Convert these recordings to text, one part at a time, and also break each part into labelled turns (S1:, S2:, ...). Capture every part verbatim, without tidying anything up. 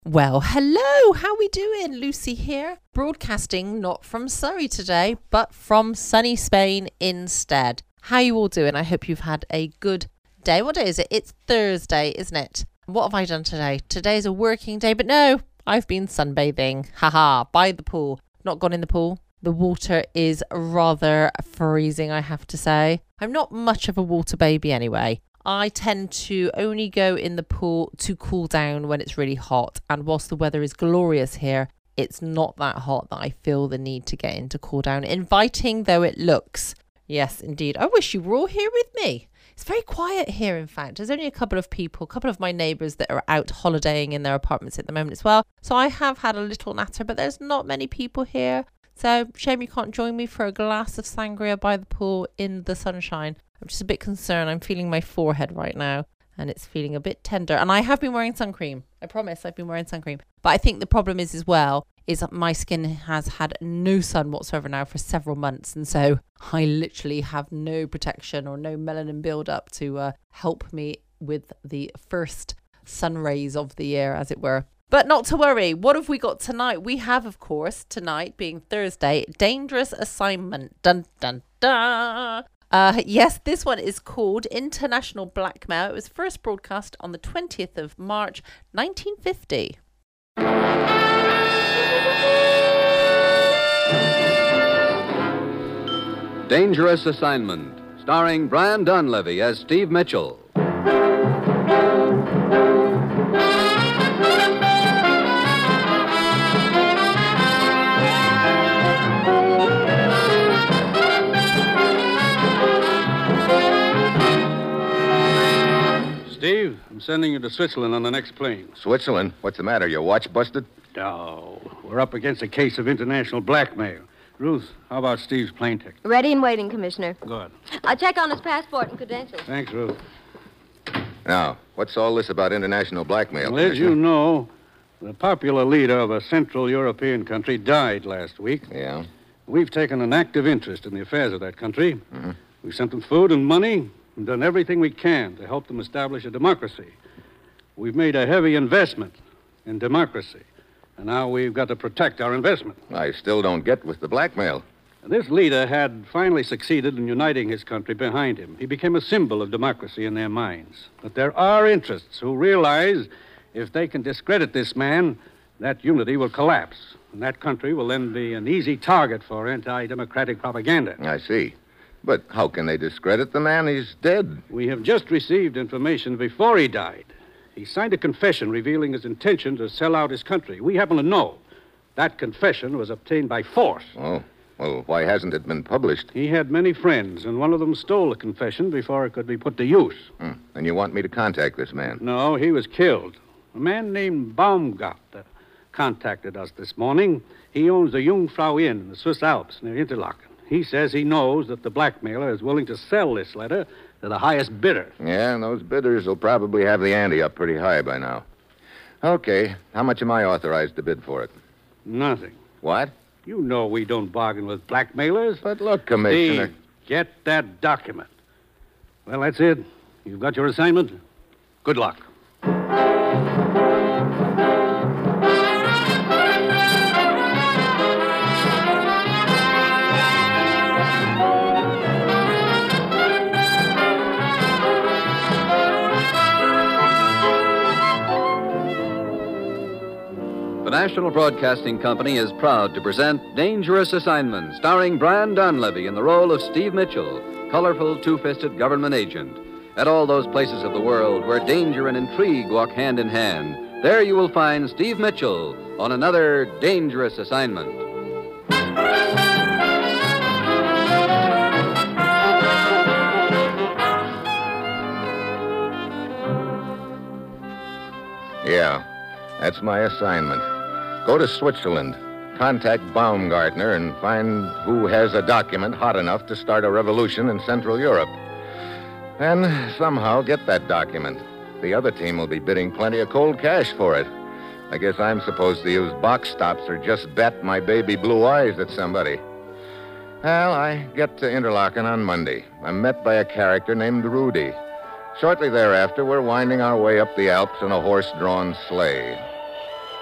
S1: Well, hello, how we doing? Lucy here, broadcasting not from Surrey today, but from sunny Spain instead. How you all doing? I hope you've had a good day. What day is it? It's Thursday, isn't it? What have I done today? Today's a working day, but no, I've been sunbathing. Haha, by the pool. Not gone in the pool. The water is rather freezing, I have to say. I'm not much of a water baby anyway. I tend to only go in the pool to cool down when it's really hot. And whilst the weather is glorious here, it's not that hot that I feel the need to get in to cool down. Inviting though it looks. Yes, indeed. I wish you were all here with me. It's very quiet here, in fact. There's only a couple of people, a couple of my neighbours that are out holidaying in their apartments at the moment as well. So I have had a little natter, but there's not many people here. So shame you can't join me for a glass of sangria by the pool in the sunshine. I'm just a bit concerned. I'm feeling my forehead right now and it's feeling a bit tender. And I have been wearing sun cream. I promise I've been wearing sun cream. But I think the problem is as well is that my skin has had no sun whatsoever now for several months. And so I literally have no protection or no melanin build up to uh, help me with the first sun rays of the year, as it were. But not to worry. What have we got tonight? We have, of course, tonight being Thursday, Dangerous Assignment. Dun, dun, dun. Uh, yes, this one is called International Blackmail. It was first broadcast on the twentieth of March, nineteen fifty.
S2: Dangerous Assignment, starring Brian Donlevy as Steve Mitchell.
S3: Steve, I'm sending you to Switzerland on the next plane.
S4: Switzerland? What's the matter? Your watch busted?
S3: Oh, we're up against a case of international blackmail. Ruth, how about Steve's plane ticket?
S5: Ready and waiting, Commissioner.
S3: Good.
S5: I'll check on his passport and credentials.
S3: Thanks, Ruth.
S4: Now, what's all this about international blackmail?
S3: Well, as you know, the popular leader of a Central European country died last week.
S4: Yeah?
S3: We've taken an active interest in the affairs of that country.
S4: Mm-hmm.
S3: We've sent them food and money and done everything we can to help them establish a democracy. We've made a heavy investment in democracy, and now we've got to protect our investment.
S4: I still don't get with the blackmail.
S3: This leader had finally succeeded in uniting his country behind him. He became a symbol of democracy in their minds. But there are interests who realize if they can discredit this man, that unity will collapse, and that country will then be an easy target for anti-democratic propaganda.
S4: I see. But how can they discredit the man? He's dead.
S3: We have just received information before he died. He signed a confession revealing his intention to sell out his country. We happen to know that confession was obtained by force.
S4: Oh, well, why hasn't it been published?
S3: He had many friends, and one of them stole the confession before it could be put to use.
S4: Hmm. And you want me to contact this man?
S3: No, he was killed. A man named Baumgart uh, contacted us this morning. He owns the Jungfrau Inn in the Swiss Alps near Interlaken. He says he knows that the blackmailer is willing to sell this letter to the highest bidder.
S4: Yeah, and those bidders will probably have the ante up pretty high by now. Okay, how much am I authorized to bid for it?
S3: Nothing.
S4: What?
S3: You know we don't bargain with blackmailers.
S4: But look, Commissioner...
S3: Steve, get that document. Well, that's it. You've got your assignment. Good luck.
S2: The National Broadcasting Company is proud to present Dangerous Assignment, starring Brian Donlevy in the role of Steve Mitchell, colorful, two-fisted government agent. At all those places of the world where danger and intrigue walk hand in hand, there you will find Steve Mitchell on another Dangerous Assignment.
S4: Yeah, that's my assignment. Go to Switzerland, contact Baumgartner, and find who has a document hot enough to start a revolution in Central Europe. Then somehow get that document. The other team will be bidding plenty of cold cash for it. I guess I'm supposed to use box stops or just bet my baby blue eyes at somebody. Well, I get to Interlaken on Monday. I'm met by a character named Rudy. Shortly thereafter, we're winding our way up the Alps in a horse-drawn sleigh.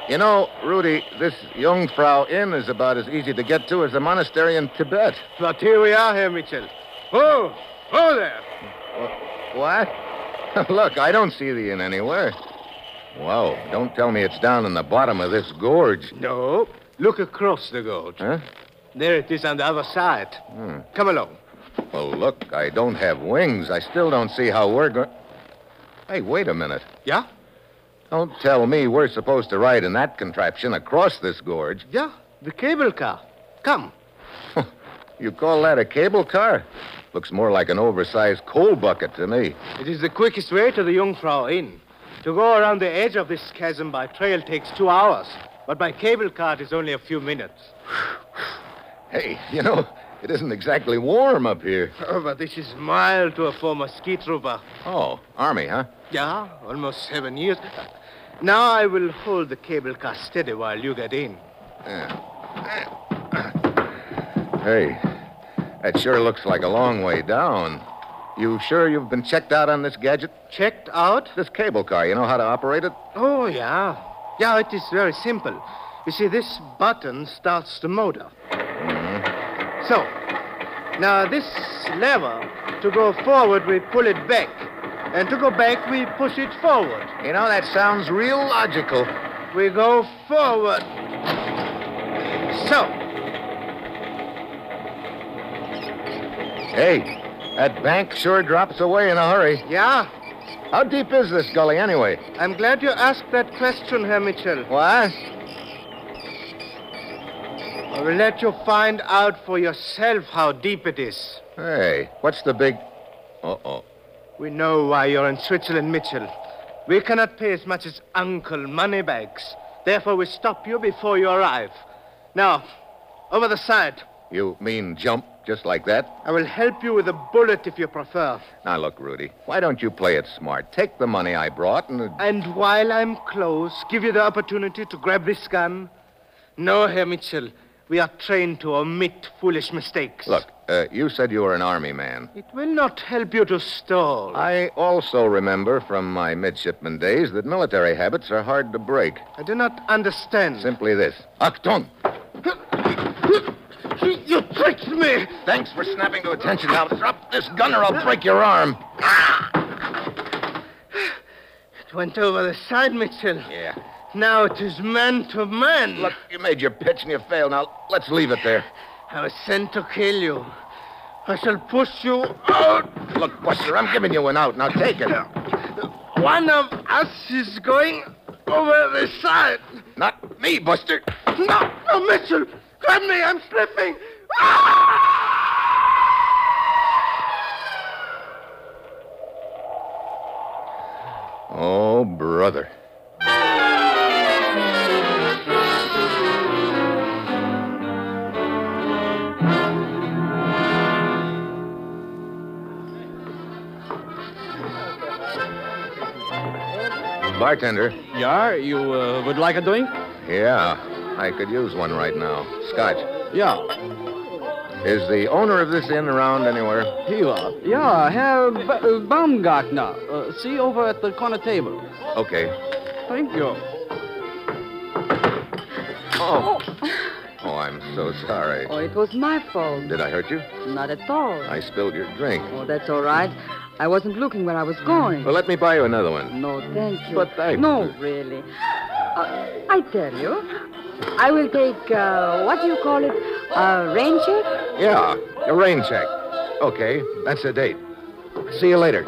S4: You know, Rudy, this Jungfrau Inn is about as easy to get to as the monastery in Tibet.
S6: But here we are, Herr Mitchell. Oh, oh there.
S4: What? Look, I don't see the inn anywhere. Wow, don't tell me it's down in the bottom of this gorge.
S6: No, look across the gorge.
S4: Huh?
S6: There it is on the other side.
S4: Hmm.
S6: Come along.
S4: Well, look, I don't have wings. I still don't see how we're going... Hey, wait a minute.
S6: Yeah?
S4: Don't tell me we're supposed to ride in that contraption across this gorge.
S6: Yeah, the cable car. Come.
S4: You call that a cable car? Looks more like an oversized coal bucket to me.
S6: It is the quickest way to the Jungfrau Inn. To go around the edge of this chasm by trail takes two hours, but by cable car it is only a few minutes.
S4: Hey, you know, it isn't exactly warm up here.
S6: Oh, but this is mild to a former ski trooper.
S4: Oh, Army, huh?
S6: Yeah, almost seven years. Now I will hold the cable car steady while you get in.
S4: Yeah. Hey, that sure looks like a long way down. You sure you've been checked out on this gadget?
S6: Checked out?
S4: This cable car, you know how to operate it?
S6: Oh, yeah. Yeah, it is very simple. You see, this button starts the motor.
S4: Mm-hmm.
S6: So, now this lever, to go forward, we pull it back. And to go back, we push it forward.
S4: You know, that sounds real logical.
S6: We go forward. So.
S4: Hey, that bank sure drops away in a hurry.
S6: Yeah?
S4: How deep is this gully, anyway?
S6: I'm glad you asked that question, Herr Mitchell.
S4: What?
S6: I will let you find out for yourself how deep it is.
S4: Hey, what's the big... Uh-oh.
S6: We know why you're in Switzerland, Mitchell. We cannot pay as much as Uncle Moneybags. Therefore, we stop you before you arrive. Now, over the side.
S4: You mean jump just like that?
S6: I will help you with a bullet if you prefer.
S4: Now, look, Rudy, why don't you play it smart? Take the money I brought and...
S6: And while I'm close, give you the opportunity to grab this gun? No, Herr Mitchell. We are trained to omit foolish mistakes.
S4: Look, uh, you said you were an army man.
S6: It will not help you to stall.
S4: I also remember from my midshipman days that military habits are hard to break.
S6: I do not understand.
S4: Simply this. Achtung!
S6: You tricked me!
S4: Thanks for snapping to attention. Now drop this gun or I'll break your arm.
S6: It went over the side, Mitchell.
S4: Yeah.
S6: Now it is man to man.
S4: Look, you made your pitch and you failed. Now, let's leave it there.
S6: I was sent to kill you. I shall push you out.
S4: Look, Buster, I'm giving you an out. Now take it.
S6: One of us is going over the side.
S4: Not me, Buster.
S6: No, no, Mitchell. Grab me. I'm slipping.
S4: Oh, brother. Bartender.
S3: Yeah, you uh, would like a drink?
S4: Yeah, I could use one right now. Scotch.
S3: Yeah.
S4: Is the owner of this inn around anywhere?
S3: Here. Yeah, Herr B- uh, Baumgartner. Uh, see over at the corner table.
S4: Okay.
S3: Thank you.
S4: Oh. Oh, I'm so sorry.
S7: Oh, it was my fault.
S4: Did I hurt you?
S7: Not at all.
S4: I spilled your drink.
S7: Oh, that's all right. I wasn't looking where I was going.
S4: Well, let me buy you another one.
S7: No, thank you.
S4: But I...
S7: No, really. Uh, I tell you, I will take, uh, what do you call it, a rain check?
S4: Yeah, a rain check. Okay, that's a date. See you later.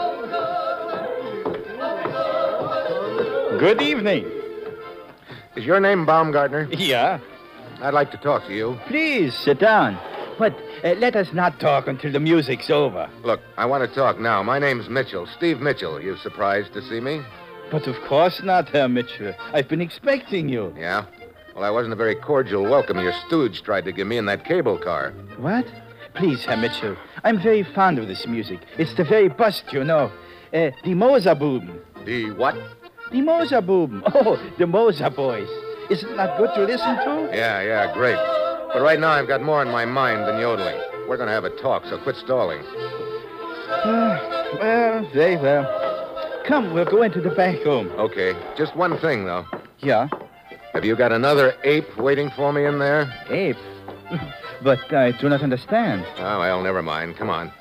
S8: Good evening.
S4: Is your name Baumgartner?
S8: Yeah.
S4: I'd like to talk to you.
S8: Please, sit down. But uh, let us not talk until the music's over.
S4: Look, I want to talk now. My name's Mitchell, Steve Mitchell. You surprised to see me?
S8: But of course not, Herr Mitchell. I've been expecting you.
S4: Yeah? Well, I wasn't a very cordial welcome your stooge tried to give me in that cable car.
S8: What? Please, Herr Mitchell. I'm very fond of this music. It's the very best, you know. Uh, the Moserbuben.
S4: The what?
S8: The Moserbuben. Oh, the Moser boys. Is it not good to listen to?
S4: Yeah, yeah, great. But right now I've got more on my mind than yodeling. We're going to have a talk, so quit stalling.
S8: Uh, well, very well. Come, we'll go into the back room.
S4: Okay. Just one thing, though.
S8: Yeah?
S4: Have you got another ape waiting for me in there?
S8: Ape? But I do not understand.
S4: Oh, well, never mind. Come on.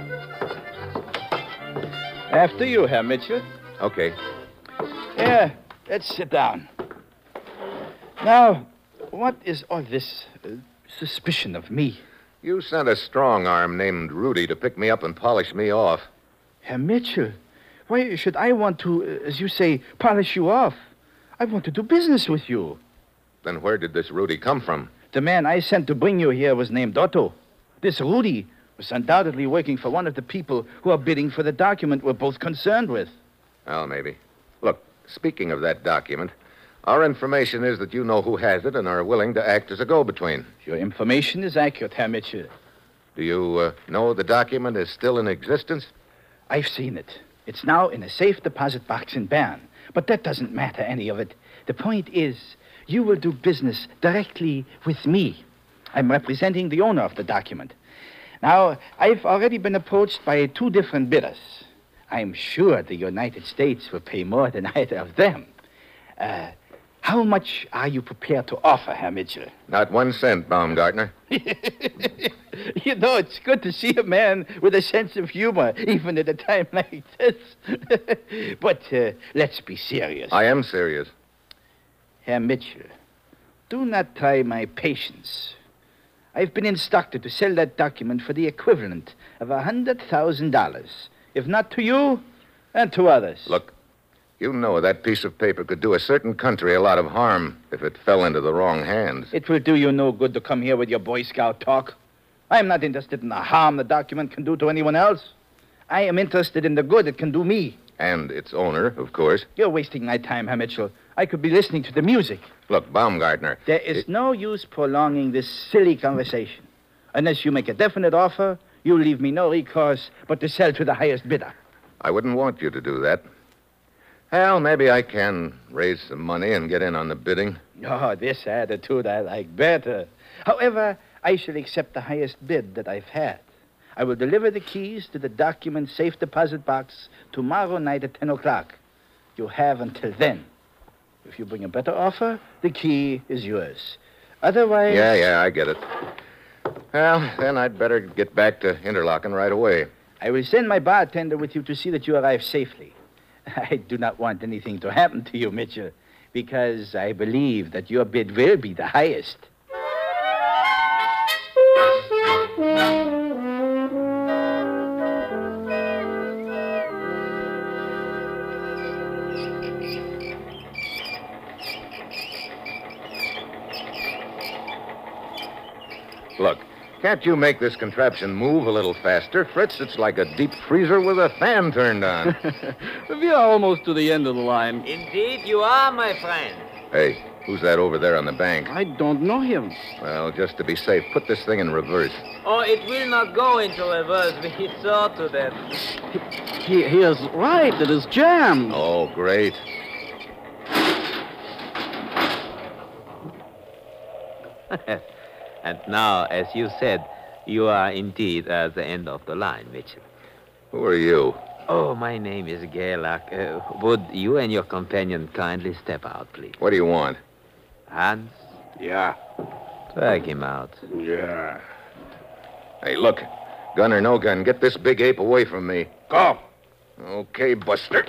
S8: After you, Herr Mitchell.
S4: Okay.
S8: Yeah, let's sit down. Now, what is all this uh, suspicion of me?
S4: You sent a strong arm named Rudy to pick me up and polish me off.
S8: Herr Mitchell, why should I want to, uh, as you say, polish you off? I want to do business with you.
S4: Then where did this Rudy come from?
S8: The man I sent to bring you here was named Otto. This Rudy was undoubtedly working for one of the people who are bidding for the document we're both concerned with.
S4: Well, maybe. Look, speaking of that document, our information is that you know who has it and are willing to act as a go-between.
S8: Your information is accurate, Herr Mitchell.
S4: Do you uh, know the document is still in existence?
S8: I've seen it. It's now in a safe deposit box in Bern. But that doesn't matter, any of it. The point is, you will do business directly with me. I'm representing the owner of the document. Now, I've already been approached by two different bidders. I'm sure the United States will pay more than either of them. Uh, how much are you prepared to offer, Herr Mitchell?
S4: Not one cent, Baumgartner.
S8: You know, it's good to see a man with a sense of humor, even at a time like this. But uh, let's be serious.
S4: I am serious.
S8: Herr Mitchell, do not try my patience. I've been instructed to sell that document for the equivalent of a hundred thousand dollars. If not to you, then to others.
S4: Look, you know that piece of paper could do a certain country a lot of harm if it fell into the wrong hands.
S8: It will do you no good to come here with your Boy Scout talk. I'm not interested in the harm the document can do to anyone else. I am interested in the good it can do me.
S4: And its owner, of course.
S8: You're wasting my time, Herr Mitchell. I could be listening to the music.
S4: Look, Baumgartner.
S8: There is
S4: it...
S8: no use prolonging this silly conversation. Unless you make a definite offer, you leave me no recourse but to sell to the highest bidder.
S4: I wouldn't want you to do that. Well, maybe I can raise some money and get in on the bidding.
S8: Oh, this attitude I like better. However, I shall accept the highest bid that I've had. I will deliver the keys to the document safe deposit box tomorrow night at ten o'clock. You have until then. If you bring a better offer, the key is yours. Otherwise...
S4: Yeah, yeah, I get it. Well, then I'd better get back to Interlaken right away.
S8: I will send my bartender with you to see that you arrive safely. I do not want anything to happen to you, Mitchell, because I believe that your bid will be the highest.
S4: Look, can't you make this contraption move a little faster? Fritz, it's like a deep freezer with a fan turned on.
S9: We are almost to the end of the line.
S10: Indeed, you are, my friend.
S4: Hey, who's that over there on the bank?
S9: I don't know him.
S4: Well, just to be safe, put this thing in reverse.
S10: Oh, it will not go into reverse. We saw to that.
S9: He, he is right. It is jammed.
S4: Oh, great.
S10: And now, as you said, you are indeed at the end of the line, Mitchell.
S4: Who are you?
S10: Oh, my name is Gerlach. Uh, would you and your companion kindly step out, please?
S4: What do you want?
S10: Hans?
S9: Yeah.
S10: Drag him out.
S9: Yeah.
S4: Hey, look. Gun or no gun, get this big ape away from me.
S9: Go.
S4: Okay, Buster.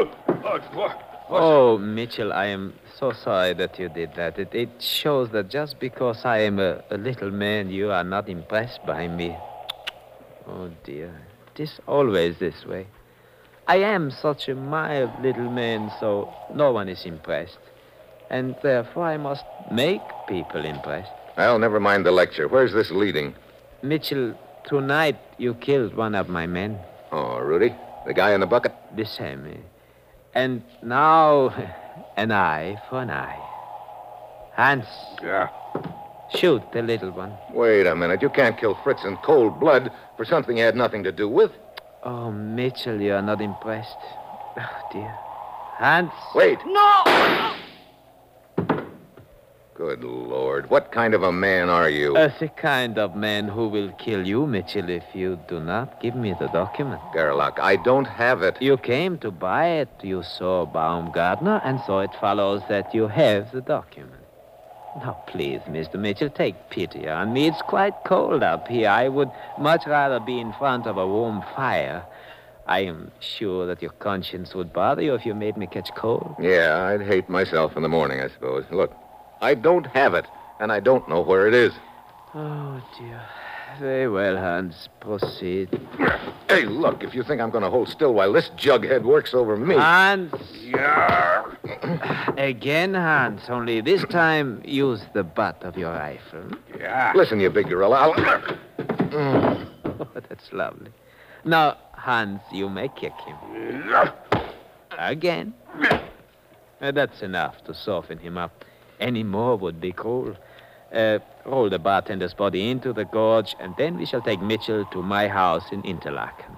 S10: Oh, Mitchell, I am so sorry that you did that. It, it shows that just because I am a, a little man, you are not impressed by me. Oh, dear. It is always this way. I am such a mild little man, so no one is impressed. And therefore I must make people impressed.
S4: Well, never mind the lecture. Where's this leading?
S10: Mitchell, tonight you killed one of my men.
S4: Oh, Rudy? The guy in the bucket?
S10: The same. eh? And now, an eye for an eye. Hans.
S9: Yeah.
S10: Shoot the little one.
S4: Wait a minute. You can't kill Fritz in cold blood for something he had nothing to do with.
S10: Oh, Mitchell, you are not impressed. Oh, dear. Hans.
S4: Wait.
S9: No!
S4: Good Lord. What kind of a man are you?
S10: Uh, the kind of man who will kill you, Mitchell, if you do not give me the document.
S4: Gerlach, I don't have it.
S10: You came to buy it. You saw Baumgartner, and so it follows that you have the document. Now, please, Mister Mitchell, take pity on me. It's quite cold up here. I would much rather be in front of a warm fire. I am sure that your conscience would bother you if you made me catch cold.
S4: Yeah, I'd hate myself in the morning, I suppose. Look, I don't have it, and I don't know where it is.
S10: Oh, dear. Very well, Hans. Proceed.
S4: Hey, look, if you think I'm going to hold still while this jughead works over me...
S10: Hans!
S4: Yeah.
S10: Again, Hans. Only this time, use the butt of your rifle.
S4: Yeah. Listen, you big gorilla. I'll...
S10: Mm. Oh, that's lovely. Now, Hans, you may kick him. Again. Uh, that's enough to soften him up. Any more would be cruel. Uh, roll the bartender's body into the gorge, and then we shall take Mitchell to my house in Interlaken.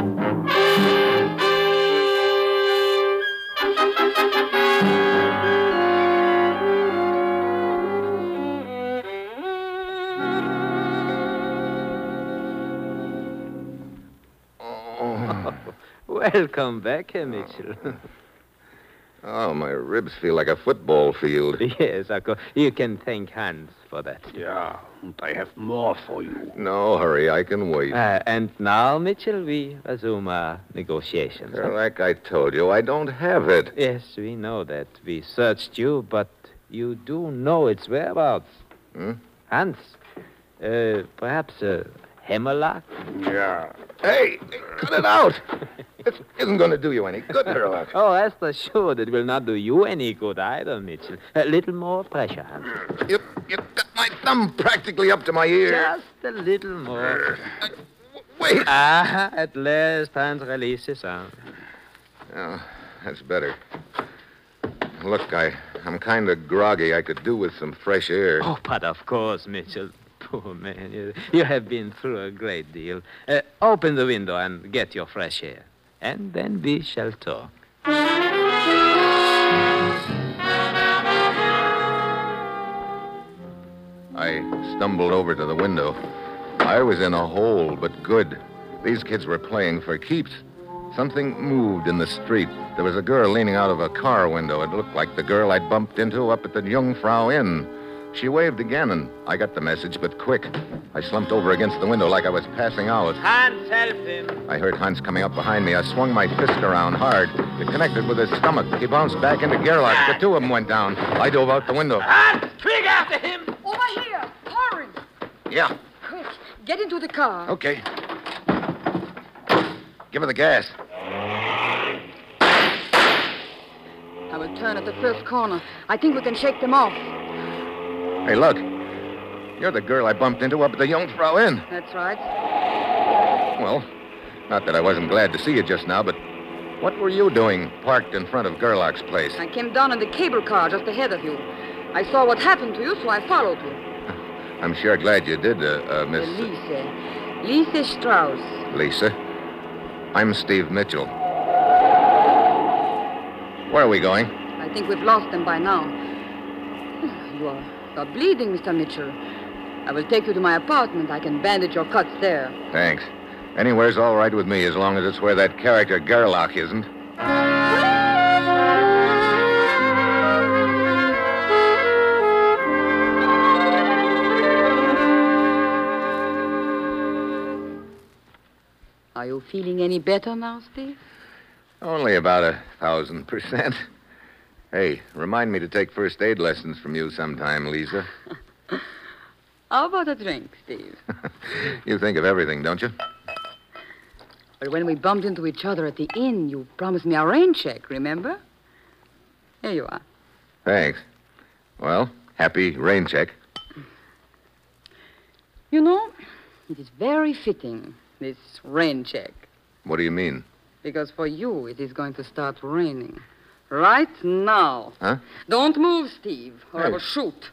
S10: Oh. Welcome back, Herr Mitchell.
S4: Oh, my ribs feel like a football field.
S10: Yes, of course. You can thank Hans for that.
S3: Yeah, and I have more for you.
S4: No hurry, I can wait.
S10: Uh, and now, Mitchell, we resume our negotiations.
S4: Sir, like I told you, I don't have it.
S10: Yes, we know that. We searched you, but you do know its whereabouts.
S4: Hmm?
S10: Hans, uh, perhaps a hammerlock?
S4: Yeah. Hey, cut it out. This isn't going to do you any good, Gerlach.
S10: Oh, rest assured, it will not do you any good either, Mitchell. A little more pressure, Hans.
S4: You, you got my thumb practically up to my ear.
S10: Just a little more.
S4: Uh, wait.
S10: Ah, at last, Hans releases arm.
S4: Oh, that's better. Look, I, I'm kind of groggy. I could do with some fresh air.
S10: Oh, but of course, Mitchell. Poor man, you, you have been through a great deal. Uh, open the window and get your fresh air. And then we shall talk.
S4: I stumbled over to the window. I was in a hole, but good. These kids were playing for keeps. Something moved in the street. There was a girl leaning out of a car window. It looked like the girl I'd bumped into up at the Jungfrau Inn. She waved again, and I got the message, but quick. I slumped over against the window like I was passing out.
S10: Hans, help him.
S4: I heard Hans coming up behind me. I swung my fist around hard. It connected with his stomach. He bounced back into Gerlach. The two of them went down. I dove out the window.
S10: Hans, quick after him.
S7: Over here. Hurry.
S4: Yeah.
S7: Quick. Get into the car.
S4: Okay. Give her the gas.
S7: I will turn at the first corner. I think we can shake them off.
S4: Hey, look. You're the girl I bumped into up at the Jungfrau Inn.
S7: That's right.
S4: Well, not that I wasn't glad to see you just now, but what were you doing parked in front of Gerlach's place?
S7: I came down in the cable car just ahead of you. I saw what happened to you, so I followed you.
S4: I'm sure glad you did, uh, uh Miss...
S7: Lise. Lise Strauss.
S4: Lisa. I'm Steve Mitchell. Where are we going?
S7: I think we've lost them by now. You are, you are bleeding, Mister Mitchell. I will take you to my apartment. I can bandage your cuts there.
S4: Thanks. Anywhere's all right with me, as long as it's where that character Gerlach isn't.
S7: Are you feeling any better now, Steve?
S4: Only about a thousand percent. Hey, remind me to take first aid lessons from you sometime, Lisa.
S7: How about a drink, Steve?
S4: You think of everything, don't you?
S7: But when we bumped into each other at the inn, you promised me a rain check, remember? Here you are.
S4: Thanks. Well, happy rain check.
S7: You know, it is very fitting, this rain check.
S4: What do you mean?
S7: Because for you, it is going to start raining. Right now.
S4: Huh?
S7: Don't move, Steve, or
S4: Hey.
S7: I will shoot.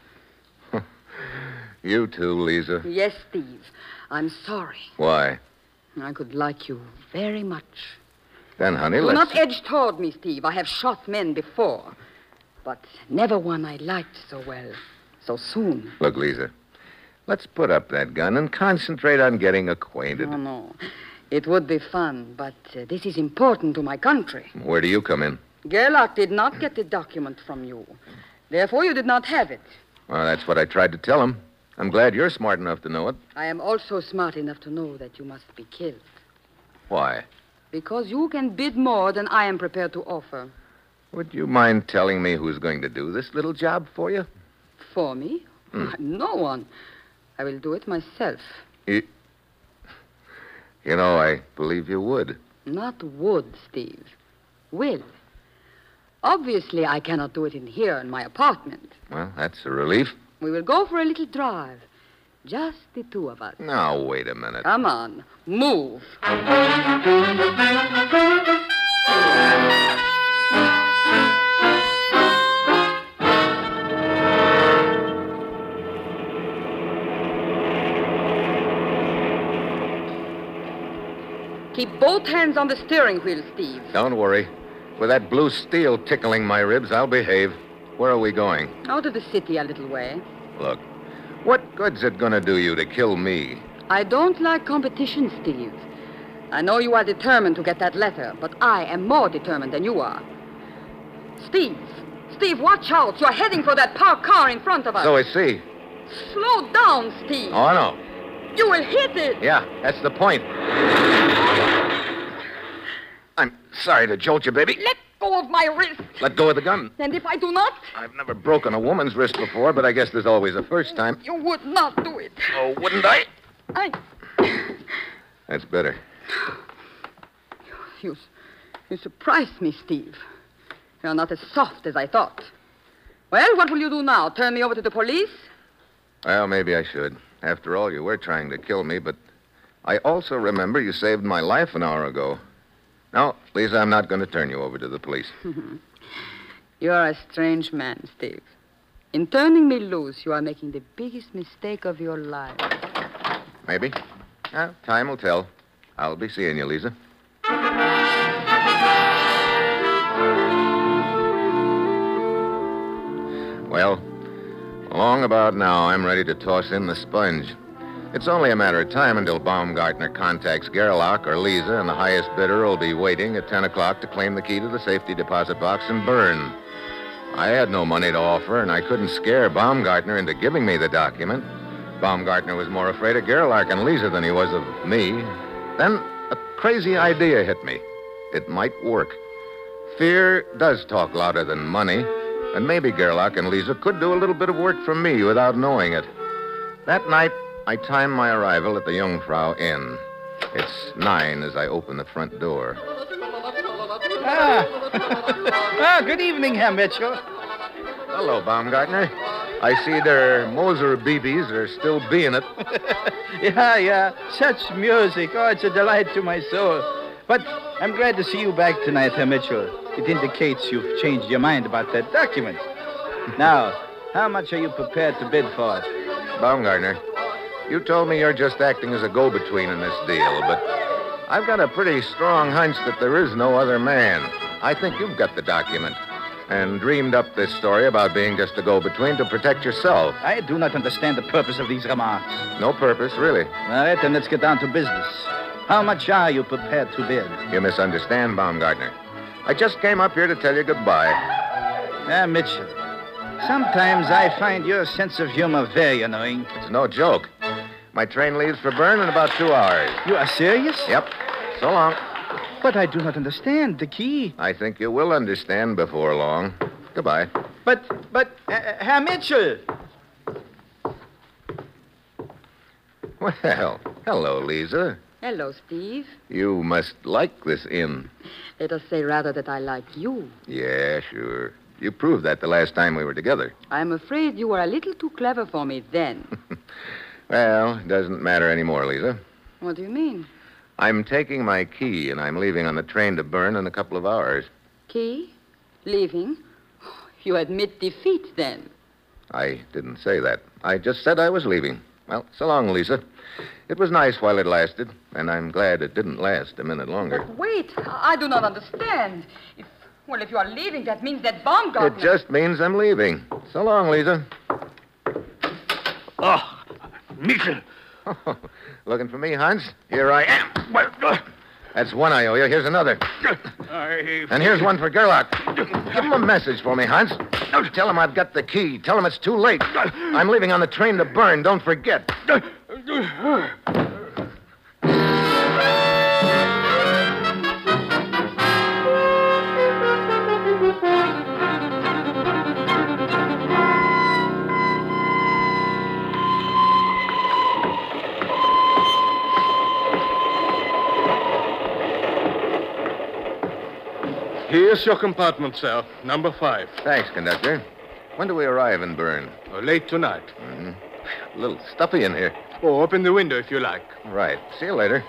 S4: You too, Lisa.
S7: Yes, Steve. I'm sorry.
S4: Why?
S7: I could like you very much.
S4: Then, honey,
S7: Do
S4: let's...
S7: not edge toward me, Steve. I have shot men before. But never one I liked so well. So soon.
S4: Look, Lisa, let's put up that gun and concentrate on getting acquainted.
S7: No, no. It would be fun, but uh, this is important to my country.
S4: Where do you come in?
S7: Gerlach did not get the document from you. Therefore, you did not have it.
S4: Well, that's what I tried to tell him. I'm glad you're smart enough to know it.
S7: I am also smart enough to know that you must be killed.
S4: Why?
S7: Because you can bid more than I am prepared to offer.
S4: Would you mind telling me who's going to do this little job for you?
S7: For me?
S4: Hmm.
S7: No one. I will do it myself.
S4: You... you know, I believe you would.
S7: Not would, Steve. Will. Obviously, I cannot do it in here in my apartment.
S4: Well, that's a relief.
S7: We will go for a little drive. Just the two of us.
S4: Now, wait a minute.
S7: Come on. Move. Keep both hands on the steering wheel, Steve.
S4: Don't worry. With that blue steel tickling my ribs, I'll behave. Where are we going?
S7: Out of the city a little way.
S4: Look, what good's it gonna do you to kill me?
S7: I don't like competition, Steve. I know you are determined to get that letter, but I am more determined than you are. Steve! Steve, watch out! You're heading for that parked car in front of us.
S4: So I see.
S7: Slow down, Steve.
S4: Oh, I know.
S7: You will hit it.
S4: Yeah, that's the point. I'm sorry to jolt you, baby.
S7: Let go of my wrist.
S4: Let go of the gun.
S7: And if I do not?
S4: I've never broken a woman's wrist before, but I guess there's always a first time.
S7: You would not do it.
S4: Oh, wouldn't I?
S7: I...
S4: That's better.
S7: You, you surprised me, Steve. You're not as soft as I thought. Well, what will you do now? Turn me over to the police?
S4: Well, maybe I should. After all, you were trying to kill me, but I also remember you saved my life an hour ago. No, Lisa, I'm not going to turn you over to the police.
S7: You're a strange man, Steve. In turning me loose, you are making the biggest mistake of your life.
S4: Maybe. Well, time will tell. I'll be seeing you, Lisa. Well, along about now, I'm ready to toss in the sponge. It's only a matter of time until Baumgartner contacts Gerlach or Lisa, and the highest bidder will be waiting at ten o'clock to claim the key to the safety deposit box and burn. I had no money to offer, and I couldn't scare Baumgartner into giving me the document. Baumgartner was more afraid of Gerlach and Lisa than he was of me. Then a crazy idea hit me. It might work. Fear does talk louder than money, and maybe Gerlach and Lisa could do a little bit of work for me without knowing it. That night, I timed my arrival at the Jungfrau Inn. It's nine as I open the front door.
S8: Ah. ah, good evening, Herr Mitchell.
S4: Hello, Baumgartner. I see their Moser B Bs are still being it.
S8: yeah, yeah. Such music. Oh, it's a delight to my soul. But I'm glad to see you back tonight, Herr Mitchell. It indicates you've changed your mind about that document. Now, how much are you prepared to bid for it?
S4: Baumgartner, you told me you're just acting as a go-between in this deal, but I've got a pretty strong hunch that there is no other man. I think you've got the document and dreamed up this story about being just a go-between to protect yourself.
S8: I do not understand the purpose of these remarks.
S4: No purpose, really.
S8: All right, then let's get down to business. How much are you prepared to bid?
S4: You misunderstand, Baumgartner. I just came up here to tell you goodbye.
S8: Ah, Mitchell, sometimes I find your sense of humor very annoying.
S4: It's no joke. My train leaves for Bern in about two hours.
S8: You are serious?
S4: Yep. So long.
S8: But I do not understand the key.
S4: I think you will understand before long. Goodbye.
S8: But, but, uh, Herr Mitchell.
S4: Well, hello, Lisa.
S7: Hello, Steve.
S4: You must like this inn.
S7: Let us say rather that I like you.
S4: Yeah, sure. You proved that the last time we were together.
S7: I'm afraid you were a little too clever for me then.
S4: Well, it doesn't matter anymore, Lisa.
S7: What do you mean?
S4: I'm taking my key, and I'm leaving on the train to Bern in a couple of hours.
S7: Key? Leaving? You admit defeat, then.
S4: I didn't say that. I just said I was leaving. Well, so long, Lisa. It was nice while it lasted, and I'm glad it didn't last a minute longer.
S7: But wait, I do not understand. If, well, if you are leaving, that means that Baumgartner...
S4: It just means I'm leaving. So long, Lisa.
S3: Oh, Mitchell.
S4: Looking for me, Hans? Here I am. That's one I owe you. Here's another.
S3: I...
S4: And here's one for Gerlach. Give him a message for me, Hans. Tell him I've got the key. Tell him it's too late. I'm leaving on the train to Bern. Don't forget.
S6: Here's your compartment, sir. Number five.
S4: Thanks, conductor. When do we arrive in Bern?
S6: Uh, late tonight.
S4: Mm-hmm. A little stuffy in here.
S6: Oh, open the window if you like.
S4: Right. See you later.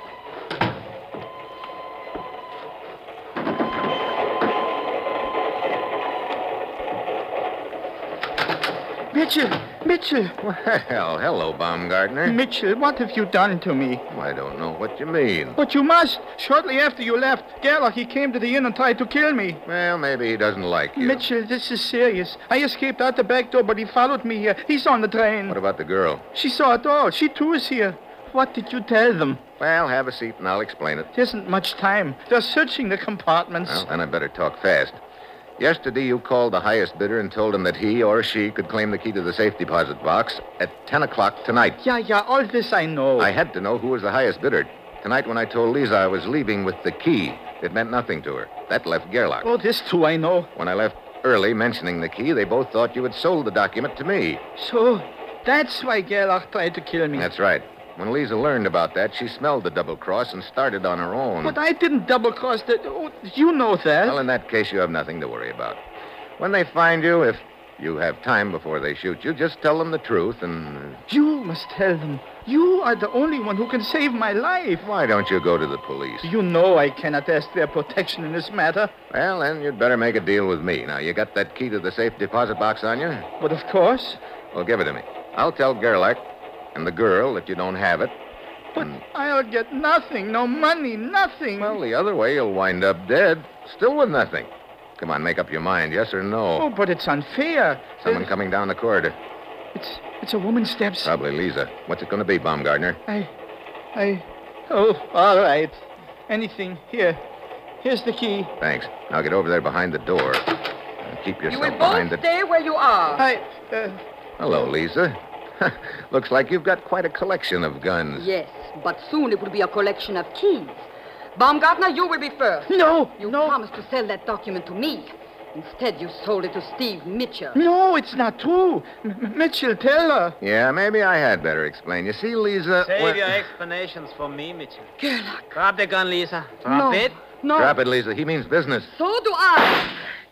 S8: Mitchell, Mitchell.
S4: Well, hello, Baumgartner.
S8: Mitchell, what have you done to me?
S4: I don't know what you mean.
S8: But you must. Shortly after you left, Gerlach, he came to the inn and tried to kill me.
S4: Well, maybe he doesn't like you.
S8: Mitchell, this is serious. I escaped out the back door, but he followed me here. He's on the train.
S4: What about the girl?
S8: She saw it all. She, too, is here. What did you tell them?
S4: Well, have a seat and I'll explain it.
S8: There isn't much time. They're searching the compartments.
S4: Well, then I better talk fast. Yesterday, you called the highest bidder and told him that he or she could claim the key to the safe deposit box at ten o'clock tonight.
S8: Yeah, yeah, all this I know.
S4: I had to know who was the highest bidder. Tonight, when I told Lisa I was leaving with the key, it meant nothing to her. That left Gerlach.
S8: Oh, this too I know.
S4: When I left early mentioning the key, they both thought you had sold the document to me.
S8: So, that's why Gerlach tried to kill me.
S4: That's right. When Lisa learned about that, she smelled the double cross and started on her own.
S8: But I didn't double cross the... Oh, you know that.
S4: Well, in that case, you have nothing to worry about. When they find you, if you have time before they shoot you, just tell them the truth and...
S8: You must tell them. You are the only one who can save my life.
S4: Why don't you go to the police?
S8: You know I cannot ask their protection in this matter.
S4: Well, then you'd better make a deal with me. Now, you got that key to the safe deposit box on you?
S8: But of course.
S4: Well, give it to me. I'll tell Gerlach and the girl that you don't have it.
S8: But and... I'll get nothing. No money, nothing.
S4: Well, the other way, you'll wind up dead. Still with nothing. Come on, make up your mind, yes or no?
S8: Oh, but it's unfair.
S4: Someone
S8: There's...
S4: coming down the corridor.
S8: It's it's a woman's steps.
S4: Probably Lisa. What's it going to be, Baumgartner?
S8: I... I... Oh, all right. Anything. Here. Here's the key.
S4: Thanks. Now get over there behind the door. And keep yourself
S7: you will
S4: behind
S7: both
S4: the...
S7: stay where you are.
S8: I... Uh...
S4: Hello, Lisa. Looks like you've got quite a collection of guns.
S7: Yes, but soon it will be a collection of keys. Baumgartner, you will be first.
S8: No,
S7: You
S8: no.
S7: promised to sell that document to me. Instead, you sold it to Steve Mitchell.
S8: No, it's not true. M- Mitchell, tell her.
S4: Yeah, maybe I had better explain. You see, Lisa...
S10: Save
S4: when-
S10: your explanations for me, Mitchell.
S7: Gerlach.
S10: Drop the gun, Lisa. Drop
S7: No.
S10: it.
S7: No.
S4: Drop it, Lisa. He means business.
S7: So do I.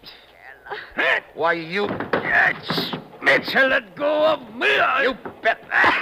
S4: Why, you...
S3: Mitchell, let go of me.
S4: You bet.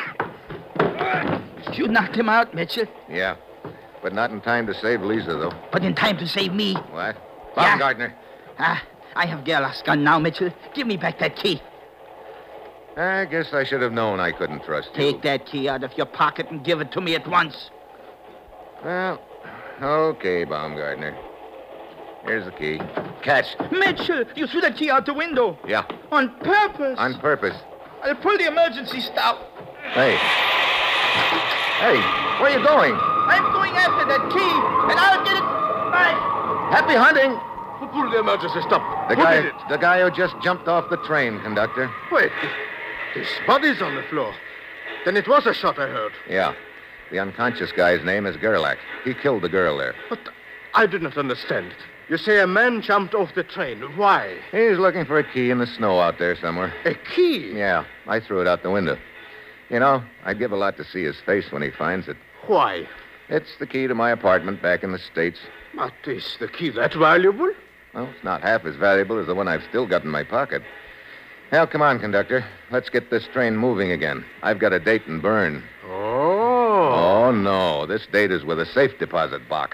S8: You knocked him out, Mitchell.
S4: Yeah, but not in time to save Lisa, though.
S8: But in time to save me.
S4: What?
S8: Yeah.
S4: Baumgartner.
S8: Ah, I have Gerlach's gun now, Mitchell. Give me back that key.
S4: I guess I should have known I couldn't trust you.
S8: Take that key out of your pocket and give it to me at once.
S4: Well, okay, Baumgartner. Here's the key. Catch.
S8: Mitchell, you threw that key out the window.
S4: Yeah,
S8: On purpose.
S4: on purpose.
S8: I'll pull the emergency stop.
S4: Hey. Hey, where are you going?
S8: I'm going after that key, and I'll get it back.
S4: Happy hunting.
S6: Who pulled the emergency stop?
S4: The
S6: Who
S4: guy,
S6: did it?
S4: the guy who just jumped off the train, conductor.
S6: Wait. His body's on the floor. Then it was a shot I heard.
S4: Yeah. The unconscious guy's name is Gerlach. He killed the girl there.
S6: But I do not understand. You say a man jumped off the train. Why?
S4: He's looking for a key in the snow out there somewhere.
S6: A key?
S4: Yeah, I threw it out the window. You know, I'd give a lot to see his face when he finds it.
S6: Why?
S4: It's the key to my apartment back in the States.
S6: But is the key that valuable?
S4: Well, it's not half as valuable as the one I've still got in my pocket. Well, come on, conductor. Let's get this train moving again. I've got a date in Bern.
S6: Oh.
S4: Oh, no. This date is with a safe deposit box.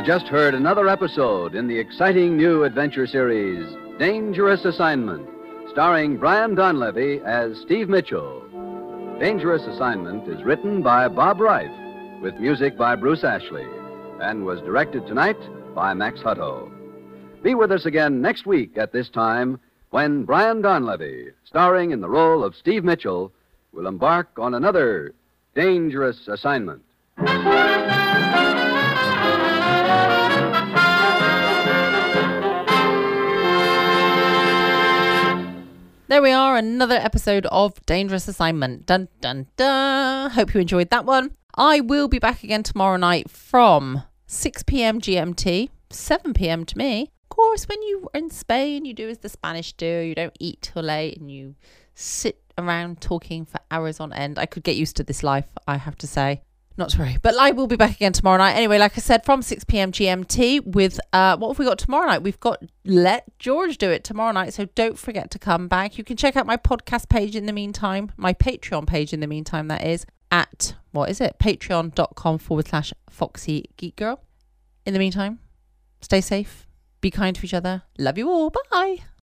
S2: have just heard another episode in the exciting new adventure series, Dangerous Assignment, starring Brian Donlevy as Steve Mitchell. Dangerous Assignment is written by Bob Reif, with music by Bruce Ashley, and was directed tonight by Max Hutto. Be with us again next week at this time when Brian Donlevy, starring in the role of Steve Mitchell, will embark on another dangerous assignment.
S1: There we are, another episode of Dangerous Assignment. Dun, dun, dun. Hope you enjoyed that one. I will be back again tomorrow night from six p.m. G M T, seven p.m. to me. Of course, when you're in Spain, you do as the Spanish do. You don't eat till late and you sit around talking for hours on end. I could get used to this life, I have to say. Not to worry. But I will be back again tomorrow night. Anyway, like I said, from six p.m. G M T with, uh, what have we got tomorrow night? We've got Let George Do It tomorrow night. So don't forget to come back. You can check out my podcast page in the meantime, my Patreon page in the meantime, that is, at, what is it? Patreon.com forward slash Foxy Geek Girl. In the meantime, stay safe. Be kind to each other. Love you all. Bye.